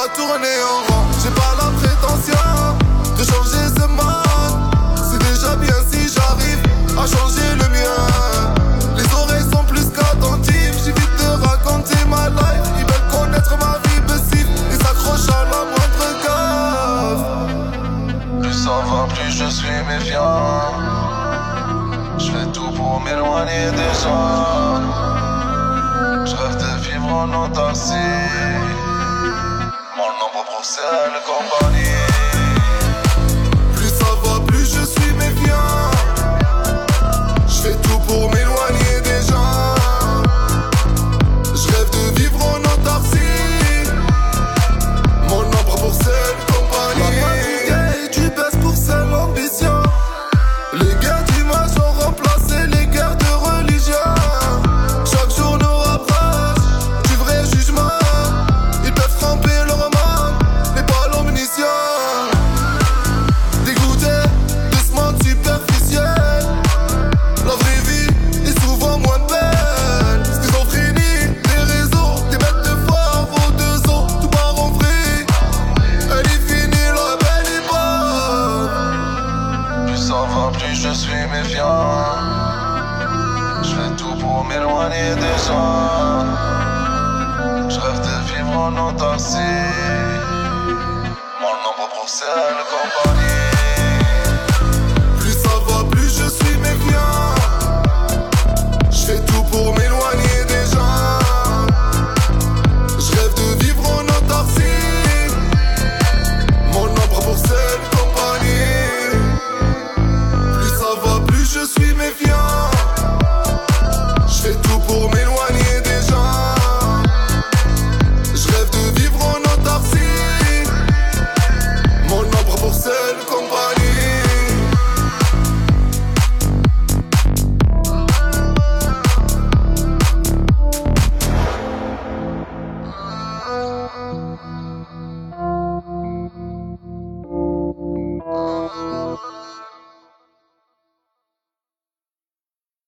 pas tourner en rond. J'ai pas la prétention de changer ce monde. C'est déjà bien si j'arrive à changer le mien. Les oreilles sont plus qu'attentives. J'évite de raconter ma life. Ils veulent connaître ma vie passive. Ils s'accrochent à la moindre gaffe. Plus ça va, plus je suis méfiant. Je fais tout pour m'éloigner des gens. Je rêve de vivre en autarcie. Mon nombre pour seule compagnie. Plus ça va, plus je suis méfiant. Je fais tout pour m'éloigner des gens. Je rêve de vivre en autarcie. Mon ombre pour seule compagnie. La et tu baisses pour seule ambition. Les guerres d'image ont remplacé les guerres de religion. Chaque jour nous rapproche du vrai jugement. Ils peuvent tromper leur manque, mais pas l'omniscient. Dégoûté de ce monde superficiel. La vraie vie est souvent moins belle. Schizophrénie, des réseaux, des mètres de foire, vos deux os, tout part en vrille. Elle est finie, la belle époque. Plus ça va, plus je suis méfiant. Je fais tout pour m'éloigner des gens. Je rêve de vivre en autarcie. Mon nombre pour seule compagnie. Plus ça va, plus je suis méfiant. Je fais tout pour m'éloigner des gens. Je rêve de vivre en autarcie. Mon ombre pour seule compagnie. Plus ça va, plus je suis méfiant. Je fais tout pour m'éloigner des gens. Je rêve de vivre en autarcie. Mon ombre pour seule compagnie.